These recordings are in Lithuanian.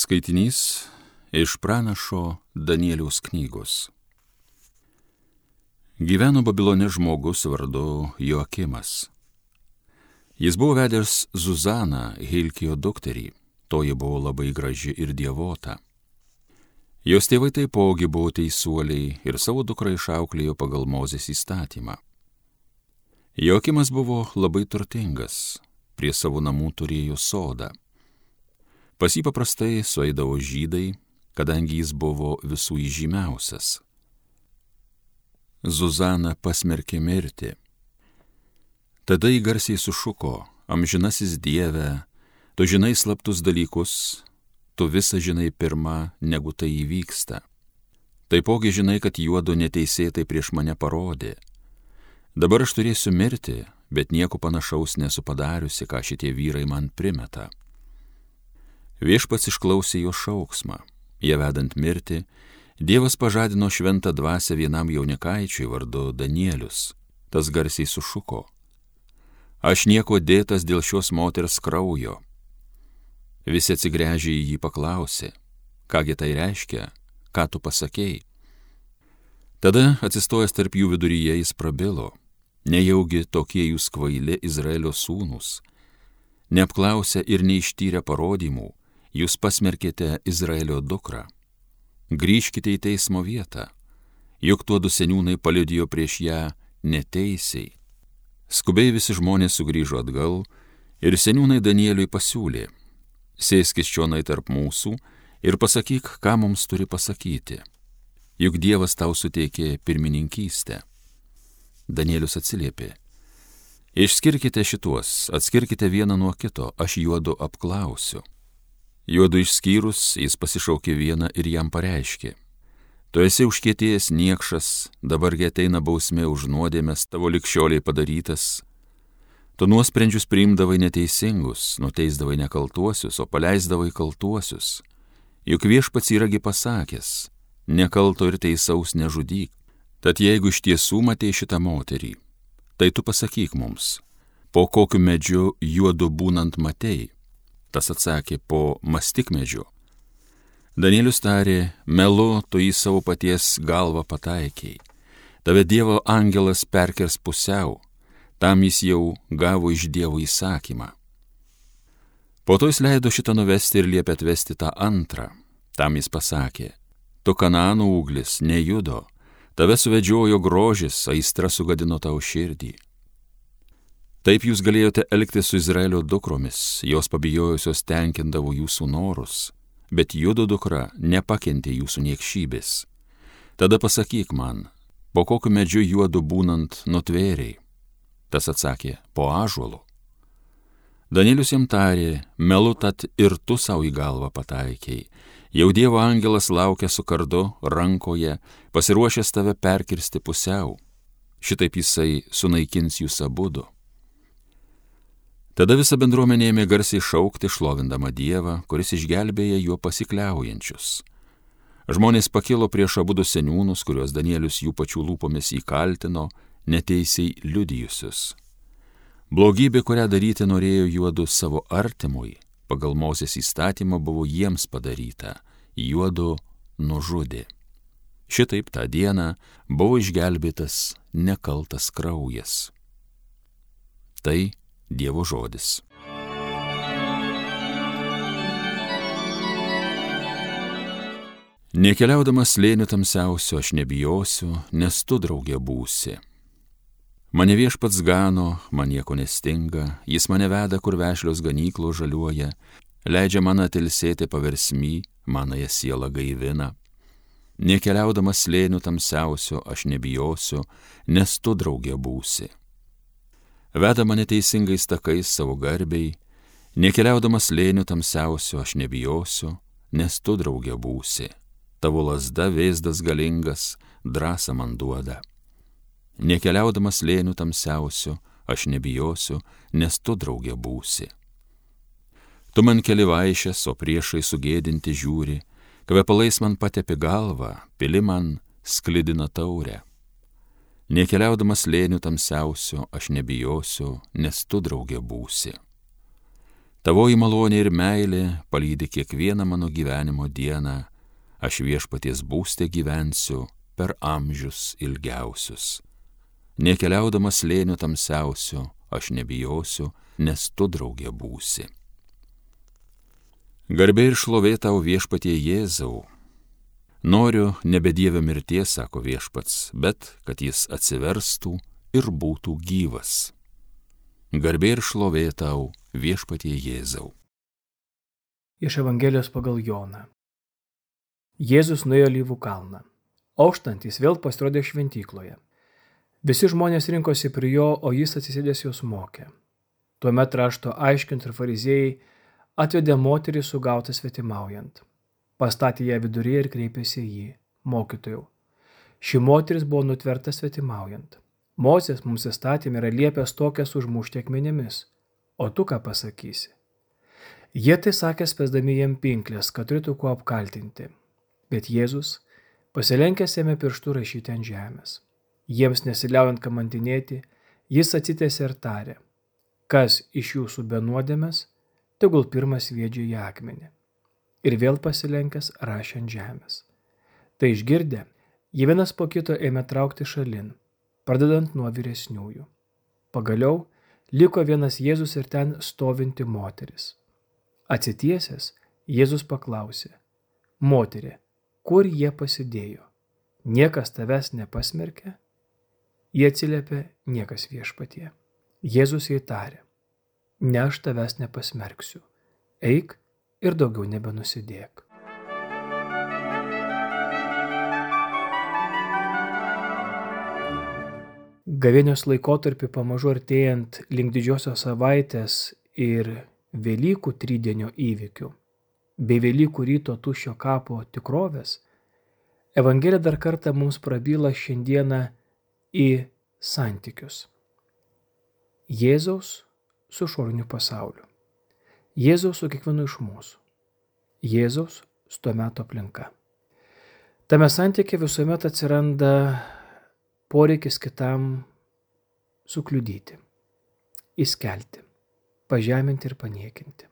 Skaitinys iš pranašo Danieliaus knygos. Gyveno Babilone žmogus vardu Joakimas. Jis buvo vedęs Zuzaną, Hilkijo dukterį, toji buvo labai graži ir dievota. Jos tėvai taipogi buvo teisuoliai ir savo dukrą išauklėjo pagal Mozės įstatymą. Joakimas buvo labai turtingas, prie savo namų turėjo sodą. Pas jį paprastai sueidavo žydai, kadangi jis buvo visų įžymiausias. Zuzana pasmerkė mirti. Tada jį garsiai sušuko: amžinasis Dieve, tu žinai slaptus dalykus, tu visą žinai pirma, negu tai įvyksta. Taipogi žinai, kad juodu neteisėtai prieš mane parodė. Dabar aš turėsiu mirti, bet nieko panašaus nesu padariusi, ką šitie vyrai man primeta. Viešpats išklausė jo šauksmą. Ją vedant mirti, Dievas pažadino šventą dvasią vienam jaunikaičiui vardu Danielius. Tas garsiai sušuko: aš nieko dėtas dėl šios moters kraujo. Visi atsigręžę į jį paklausė: kągi tai reiškia, ką tu pasakei? Tada atsistojęs tarp jų viduryje jis prabilo: nejaugi tokie jūs kvaili Izraelio sūnūs? Neapklausę ir neištyrę parodymų, jūs pasmerkėte Izraelio dukrą. Grįžkite į teismo vietą, juk tuodu seniūnai paliudijo prieš ją neteisiai. Skubiai visi žmonės sugrįžo atgal ir seniūnai Danieliui pasiūlė: sėskis čionai tarp mūsų ir pasakyk, ką mums turi pasakyti. Juk Dievas tau suteikė pirmininkystę. Danielius atsiliepė: išskirkite šituos, atskirkite vieną nuo kito, aš juodu apklausiu. Juodu išskyrus, jis pasišaukė vieną ir jam pareiškė: tu esi užkietėjęs niekšas, dabargi ateina bausmė už nuodėmes tavo ligšioliai padarytas. Tu nuosprendžius priimdavai neteisingus, nuteisdavai nekaltuosius, o paleisdavai kaltuosius. Juk viešpats yragi pasakęs: nekalto ir teisaus nežudyk. Tad jeigu iš tiesų matei šitą moterį, tai tu pasakyk mums, po kokiu medžiu juodu būnant matei. Tas atsakė: po mastikmedžiu. Danielius tarė: melu tu į savo paties galvą pataikiai. Tave Dievo angelas perkers pusiau, tam jis jau gavo iš Dievo įsakymą. Po to jis leido šitą nuvesti ir liepė atvesti tą antrą. Tam jis pasakė: tu Kanaano ūglis, nejudo, tave suvedžiojo grožis, aistra sugadino tau širdį. Taip jūs galėjote elgtis su Izraelio dukromis, jos pabijojusios tenkindavo jūsų norus, bet Judo dukra nepakentė jūsų niekšybės. Tada pasakyk man, po kokiu medžiu juodu būnant nutvėriai? Tas atsakė: po ąžuolu. Danielius jam tarė: melu tad ir tu savo į galvą pataikiai. Jau Dievo angelas laukia su kardu rankoje, pasiruošęs tave perkirsti pusiau. Šitaip jisai sunaikins jūs abudu. Tada visa bendruomenė ėmė garsiai šaukti, šlovindama Dievą, kuris išgelbėja juo pasikliaujančius. Žmonės pakilo prieš abudu seniūnus, kuriuos Danielius jų pačių lūpomis įkaltino, neteisiai liudijusius. Blogybė, kurią daryti norėjo juodu savo artimui, pagal Mozės įstatymą buvo jiems padaryta, juodu nužudė. Šitaip tą dieną buvo išgelbėtas nekaltas kraujas. Tai Dievo žodis. Nekeliaudamas slėniu tamsiausio aš nebijosiu, nes tu draugė būsi. Mane viešpats gano, man nieko nestinga, jis mane veda, kur vešlios ganyklos žaliuoja, leidžia man atilsėti paversmy, manąją sielą gaivina. Nekeliaudamas slėniu tamsiausio aš nebijosiu, nes tu draugė būsi. Veda mane teisingais takais savo garbei, nekeliaudamas slėniu tamsiausio aš nebijosiu, nes tu draugė būsi. Tavo lazda vėzdas galingas, drąsą man duoda. Nekeliaudamas slėniu tamsiausio aš nebijosiu, nes tu draugė būsi. Tu man keli vaišes, o priešai sugėdinti žiūri, kvepalais man patepi galvą, pili man sklidina taurę. Nekeliaudamas slėniu tamsiausio aš nebijosiu, nes tu draugė būsi. Tavoji malonė ir meilė palydi kiekvieną mano gyvenimo dieną, aš Viešpaties būste gyvensiu per amžius ilgiausius. Nekeliaudamas slėniu tamsiausiu, aš nebijosiu, nes tu draugė būsi. Garbė ir šlovė tau, Viešpatie Jėzau. Noriu nebe Dievio mirties, sako Viešpats, bet kad jis atsiverstų ir būtų gyvas. Garbė ir šlovė tau, Viešpatie Jėzau. Iš Evangelijos pagal Joną. Jėzus nuėjo Alyvų kalną. Auštant jis vėl pasirodė šventykloje. Visi žmonės rinkosi prie jo, o jis atsisėdęs juos mokė. Tuomet rašto aiškintojai ir fariziejai atvedė moterį sugautą svetimaujant. Pastatė ją viduryje ir kreipėsi į jį: Mokytojau, ši moteris buvo nutverta svetimaujant. Mozės mums įstatymė yra liepęs tokias užmušti akmenimis. O tu ką pasakysi? Jie tai sakė, spęsdami jam pinklės, kad turėtų kuo apkaltinti. Bet Jėzus, pasilenkęs, ėmė pirštu rašyti ant žemės. Jiems nesiliaujant kamantinėti, jis atsitiesė ir tarė: Kas iš jūsų be nuodėmės, tegul pirmas sviedžia į akmenį. Ir vėl pasilenkęs rašė ant žemės. Tai išgirdę, jie vienas po kito ėmė traukti šalin, pradedant nuo vyresniųjų. Pagaliau liko vienas Jėzus ir ten stovinti moteris. Atsitiesęs, Jėzus paklausė: Moterie, kur jie pasidėjo? Niekas tavęs nepasmerkė? Jie atsiliepė: Niekas, Viešpatie. Jėzus jai tarė: Ne, aš tavęs nepasmerksiu. Eik ir daugiau nebenusidėk. Gavėnios laikotarpį pamažu artėjant link Didžiosios savaitės ir Velykų trydienio įvykių bei Velykų ryto tuščio kapo tikrovės, Evangelija dar kartą mums prabyla šiandieną į santykius. Jėzaus su išoriniu pasauliu. Jėzaus su kiekvienu iš mūsų. Jėzaus su tuo metu aplinka. Tame santyke visuomet atsiranda poreikis kitam sukliudyti, įskelti, pažeminti ir paniekinti.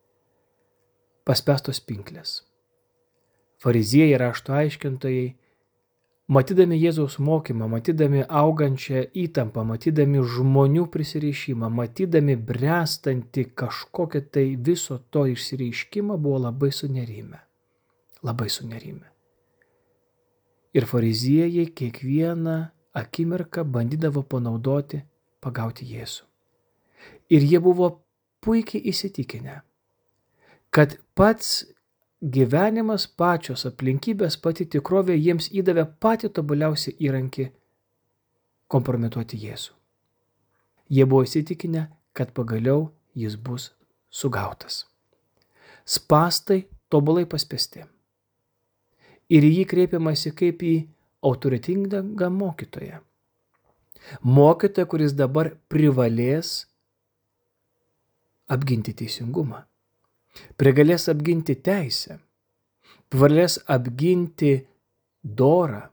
Paspęstos pinklės. Fariziejai, rašto aiškintojai, matydami Jėzaus mokymą, matydami augančią įtampą, matydami žmonių prisirišimą, matydami bręstantį kažkokią tai viso to išsireiškimą, buvo labai sunerimę. Labai sunerimę. Ir fariziejai kiekvieną akimirką bandydavo panaudoti, pagauti Jėzų. Ir jie buvo puikiai įsitikinę, kad pats gyvenimas, pačios aplinkybės, pati tikrovė jiems įdavė patį tobuliausią įrankį kompromituoti Jėzų. Jie buvo įsitikinę, kad pagaliau jis bus sugautas. Spąstai tobulai paspęsti. Ir į jį kreipiamasi kaip į autoritetingą mokytoją. Mokytoją, kuris dabar privalės apginti teisingumą. Privalės apginti teisę, privalės apginti dorą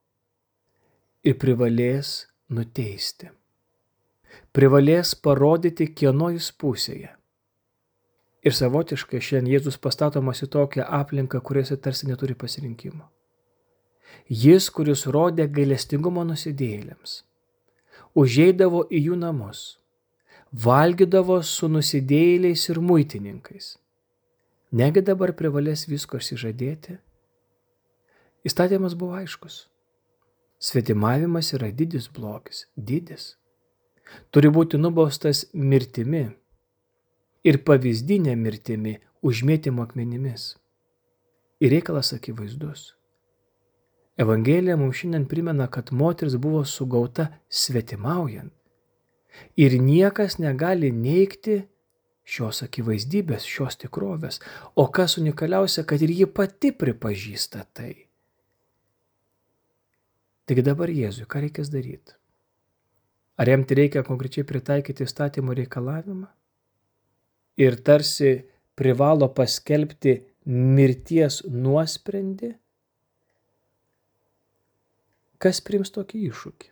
ir privalės nuteisti. Privalės parodyti, kieno jis pusėje. Ir savotiškai šiandien Jėzus pastatomas į tokią aplinką, kuriuose tarsi neturi pasirinkimo. Jis, kuris rodė gailestingumo nusidėjėliams, užeidavo į jų namus, valgydavo su nusidėjėliais ir muitininkais. Negi dabar privalės visko išsižadėti? Įstatymas buvo aiškus. Svetimavimas yra didis blogis, didis. Turi būti nubaustas mirtimi ir pavyzdinė mirtimi, užmėtymo akmenimis. Ir reikalas akivaizdus. Evangelija mums šiandien primena, kad moteris buvo sugauta svetimaujant. Ir niekas negali neigti šios akivaizdybės, šios tikrovės. O kas unikaliausia, kad ir ji pati pripažįsta tai. Tik dabar Jėzui, ką reikės daryti? Ar jam reikia konkrečiai pritaikyti įstatymo reikalavimą? Ir tarsi privalo paskelbti mirties nuosprendį? Kas priims tokį iššūkį?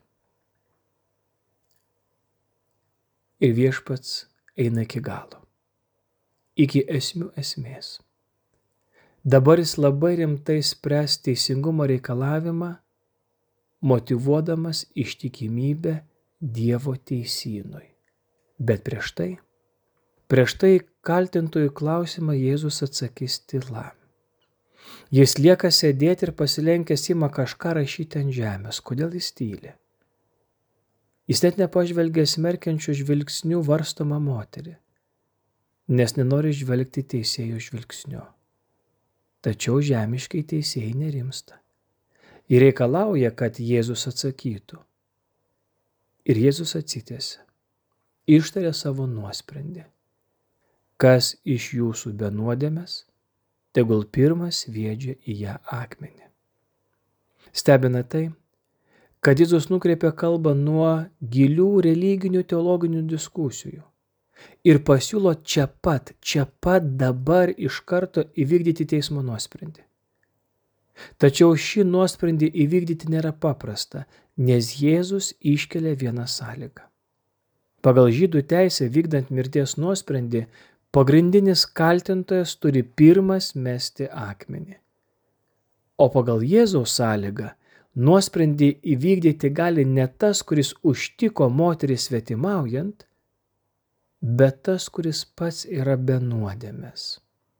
Ir Viešpats eina iki galo. iki esmių esmės. Dabar jis labai rimtai spręs teisingumo reikalavimą, motyvuodamas ištikimybę Dievo teisynui. Bet prieš tai kaltintojų klausimą Jėzus atsakys tyla. Jis lieka sėdėti ir pasilenkęs ima kažką rašyti ant žemės. Kodėl jis tyli? Jis net nepažvelgia smerkiančių žvilgsnių varstomą moterį, nes nenori žvelgti teisėjų žvilgsniu. Tačiau žemiškai teisėjai nerimsta. Ir reikalauja, kad Jėzus atsakytų. Ir Jėzus atsitiesia, ištarė savo nuosprendį. Kas iš jūsų be nuodėmės, tegul pirmas sviedžia į ją akmenį. Stebina tai, kad Jėzus nukreipia kalbą nuo gilių religinių teologinių diskusijų ir pasiūlo čia pat dabar iš karto įvykdyti teismo nuosprendį. Tačiau šį nuosprendį įvykdyti nėra paprasta, nes Jėzus iškelia vieną sąlygą. Pagal žydų teisę vykdant mirties nuosprendį, pagrindinis kaltintojas turi pirmas mesti akmenį. O pagal Jėzaus sąlygą nuosprendį įvykdyti gali ne tas, kuris užtiko moterį svetimaujant, bet tas, kuris pats yra be nuodėmės.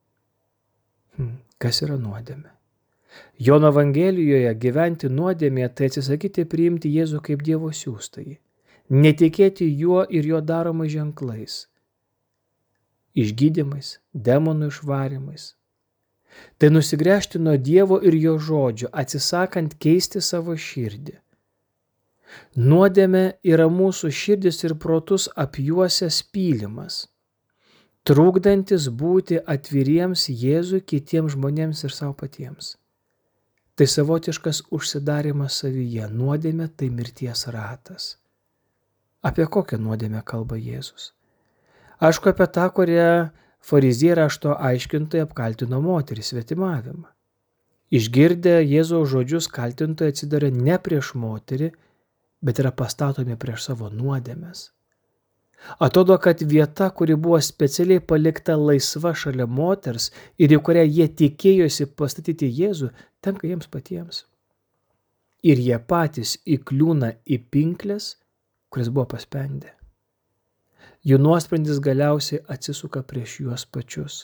Kas yra nuodėmė? Jono Evangelijoje gyventi nuodėmėje tai atsisakyti priimti Jėzų kaip Dievo siųstąjį, netikėti juo ir jo daromais ženklais, išgydymais, demonų išvarymais. Tai nusigręžti nuo Dievo ir jo žodžio, atsisakant keisti savo širdį. Nuodėmė yra mūsų širdis ir protus apjuosęs pylimas, trukdantis būti atviriems Jėzui, kitiems žmonėms ir savo patiems. Tai savotiškas užsidarimas savyje, nuodėmė tai mirties ratas. Apie kokią nuodėmę kalba Jėzus? Aišku, apie tą, kurią fariziejai rašto aiškintojai apkaltino moterį svetimavimą. Išgirdę Jėzaus žodžius, kaltintojai atsiduria ne prieš moterį, bet yra pastatomi prieš savo nuodėmes. Atrodo, kad vieta, kuri buvo specialiai palikta laisva šalia moters ir į kurią jie tikėjosi pastatyti Jėzų, tenka jiems patiems. Ir jie patys įkliūna į pinkles, kuris buvo paspendę. Jų nuosprendis galiausiai atsisuka prieš juos pačius.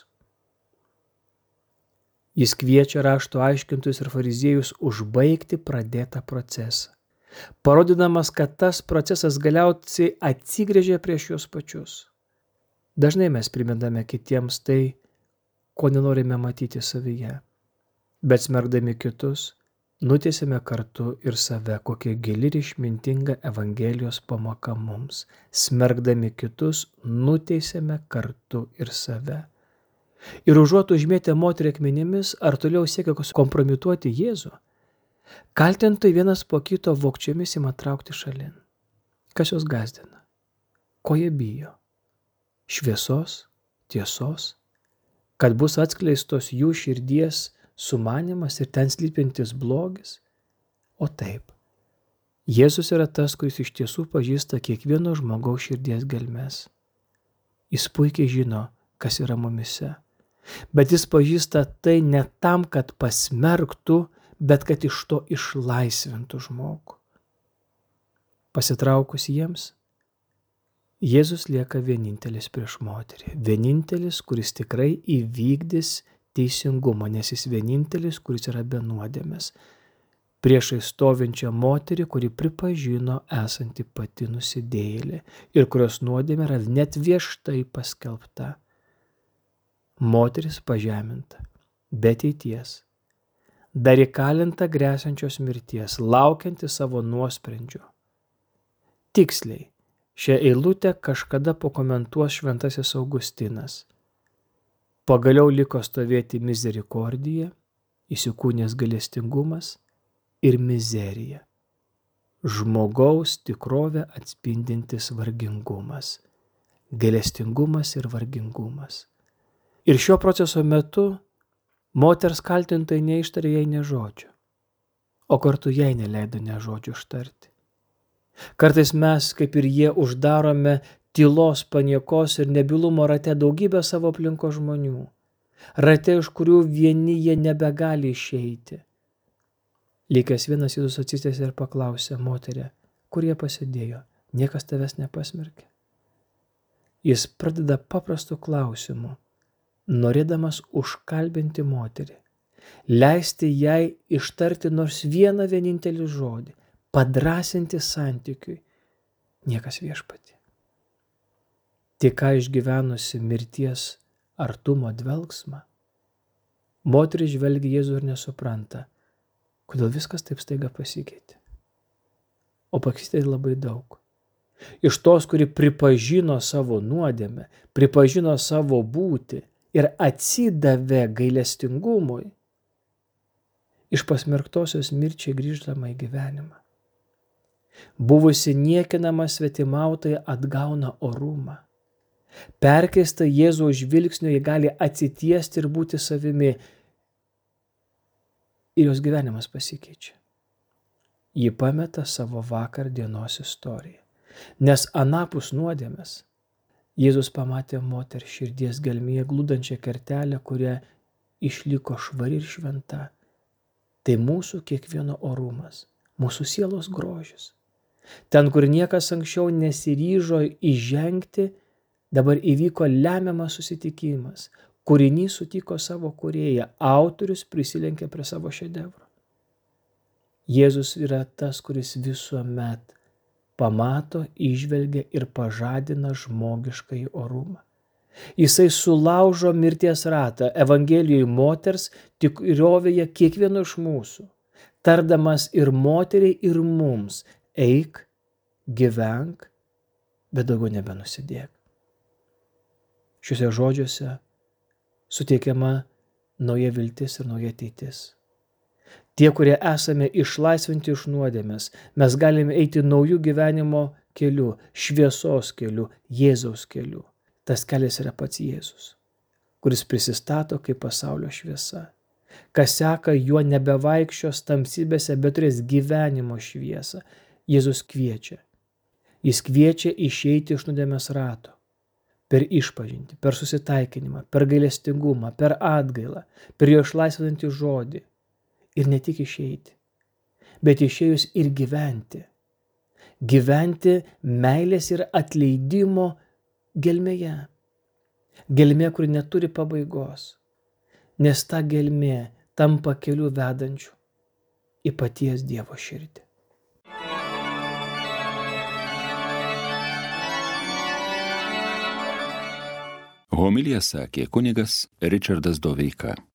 Jis kviečia rašto aiškintojus ir fariziejus užbaigti pradėtą procesą, parodydamas, kad tas procesas galiausiai atsigręžia prieš juos pačius. Dažnai mes primindame kitiems tai, ko nenorime matyti savyje, bet smerkdami kitus, nutiesime kartu ir save, kokia gili ir išmintinga Evangelijos pamoka mums. Smerkdami kitus, nuteisėme kartu ir save. Ir užuot užmėtę moterį akmenimis, ar toliau siekia kompromituoti Jėzų, kaltintojai vienas po kito vogčiomis ima traukti šalin. Kas juos gąsdina? Ko jie bijo? Šviesos, tiesos, kad bus atskleistos jų širdies sumanimas ir ten slypintis blogis? O taip, Jėzus yra tas, kuris iš tiesų pažįsta kiekvieno žmogaus širdies gelmes. Jis puikiai žino, kas yra mumise, bet jis pažįsta tai ne tam, kad pasmerktų, bet kad iš to išlaisvintų žmogų. Pasitraukus jiems, Jėzus lieka vienintelis prieš moterį, vienintelis, kuris tikrai įvykdys teisingumą, nes jis vienintelis, kuris yra be nuodėmės, priešai stovinčią moterį, kuri pripažino esanti pati nusidėjėlė ir kurios nuodėmė yra net vieštai paskelbta. Moteris pažeminta, be ateities, dar įkalinta gresiančios mirties, laukianti savo nuosprendžio. Tiksliai, šią eilutę kažkada pakomentuos šventasis Augustinas. Pagaliau liko stovėti miserikordija, įsikūnęs gailestingumas ir mizerija. Žmogaus tikrovę atspindintis vargingumas, gailestingumas ir vargingumas. Ir šio proceso metu moters kaltintojai neištarė jai nė žodžio, o kartu jai neleido nė žodžio ištarti. Kartais mes, kaip ir jie, uždarome tylos, paniekos ir nebylumo rate daugybę savo aplinkos žmonių. Rate, iš kurių vieni jie nebegali išeiti. Likęs vienas Jėzus atsitiesė ir paklausė: moterie, kur jie pasidėjo? Niekas tavęs nepasmerkė. Jis pradeda paprastu klausimu, norėdamas užkalbinti moterį, leisti jai ištarti nors vieną vienintelį žodį, padrąsinti santykiui. Niekas viešpatie. Tik ką išgyvenusi mirties artumo dvelgsmą, moteris žvelgia Jėzų ir nesupranta, kodėl viskas taip staiga pasikeitė. O pasikeitė labai daug. Iš tos, kuri pripažino savo nuodėmę, pripažino savo būtį ir atsidavė gailestingumui, iš pasmerktosios mirčiai grįždama į gyvenimą. Buvusi niekinama svetimautoja atgauna orumą. Perkeista Jėzaus žvilgsnio ji gali atsitiesti ir būti savimi. Ir jos gyvenimas pasikeičia. Ji pameta savo vakar dienos istoriją. Nes anapus nuodėmės Jėzus pamatė moterį širdies gelmėje glūdančią kertelę, kuria išliko švari ir šventa. Tai mūsų kiekvieno orumas, mūsų sielos grožis. Ten, kur niekas anksčiau nesiryžo įžengti, dabar įvyko lemiamas susitikimas. Kūrinys sutiko savo kūrėją, autorius prisilenkė prie savo šedevro. Jėzus yra tas, kuris visuomet pamato, įžvelgia ir pažadina žmogiškąjį orumą. Jisai sulaužo mirties ratą Evangelijoje moters tikrovėje kiekvieno iš mūsų, tardamas ir moteriai, ir mums: eik, gyvenk, bet daugiau nebenusidėk. Šiuose žodžiuose suteikiama nauja viltis ir nauja ateitis. Tie, kurie esame išlaisvinti iš nuodėmės, mes galime eiti naujų gyvenimo keliu, šviesos keliu, Jėzaus keliu. Tas kelias yra pats Jėzus, kuris prisistato kaip pasaulio šviesa. Kas seka juo nebevaikščios tamsybėse, bet turės gyvenimo šviesą. Jėzus kviečia. Jis kviečia išeiti iš nuodėmės rato. Per išpažintį, per susitaikinimą, per gailestingumą, per atgailą, per jo išlaisvinantį žodį. Ir ne tik išeiti, bet išėjus ir gyventi. Gyventi meilės ir atleidimo gelmėje. Gelmė, kuri neturi pabaigos, nes ta gelmė tampa keliu vedančiu į paties Dievo širdį. Homiliją sakė kunigas Ričardas Doveika.